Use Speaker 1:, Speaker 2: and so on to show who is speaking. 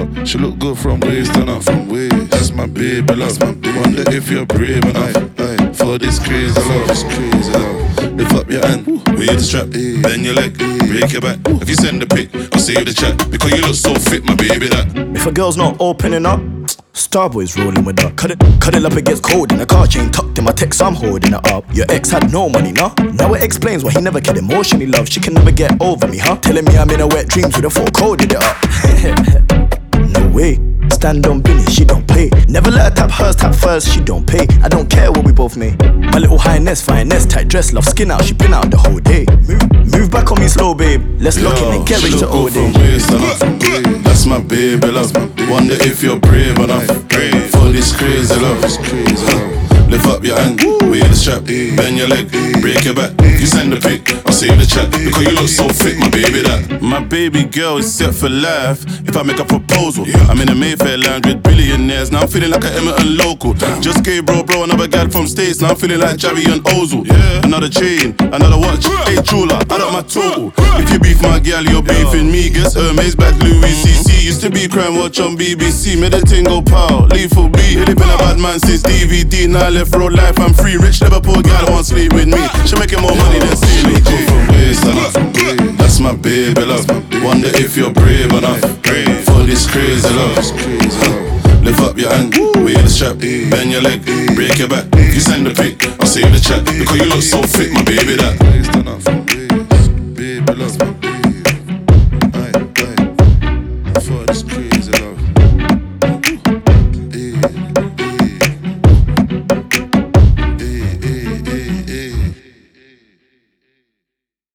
Speaker 1: up. She look good from waist and up from waist. That's my baby love. Wonder if you're brave enough for this crazy love. Lift up your hand, wear the strap, bend your leg, break your back. If you send the pic, I'll save the chat. Because you look so fit, my baby, that.
Speaker 2: If a girl's not opening up, Starboy's rolling with her. Cut it up, it gets cold in the car. Chain tucked in my text, I'm holding it up. Your ex had no money, nah. Now it explains why he never cared emotionally love. She can never get over me, huh? Telling me I'm in a wet dreams with a full coded it up. No way. Stand on business, she don't pay. Never let her tap hers, tap first, she don't pay. I don't care what we both made. My little highness, fineness, tight dress, love skin out, she been out the whole day. Move back on me slow, babe. Let's lock in and get rich to old age.
Speaker 1: That's my baby love. Wonder if you're brave enough for this crazy love. Lift up your hand, wear the strap, bend your leg, break your back. You send the pic, I'll save the chat. Because you look so fit, my baby, that. My baby girl is set for life. If I make a proposal, I'm in a Mayfair lounge with billionaires. Now I'm feeling like an Emerton local. Just gave bro another gal from States. Now I'm feeling like Javi and Ozil. Another chain, another watch. Hey Chula, I got my total. If you beef my gal, you're beefing me. Guess Hermes, bad Louis CC. Used to be crime watch on BBC. Made the thing go pow, lethal B. Really been a bad man since DVD. Now I left road life, I'm free. Rich Liverpool gal won't sleep with me. She making more money than CBG. That's my baby love. Wonder if you're brave enough for this crazy love. Lift up your hand, wear the strap, bend your leg, break your back. You send the pic, I'll save the chat. Because you look so fit, my baby, that.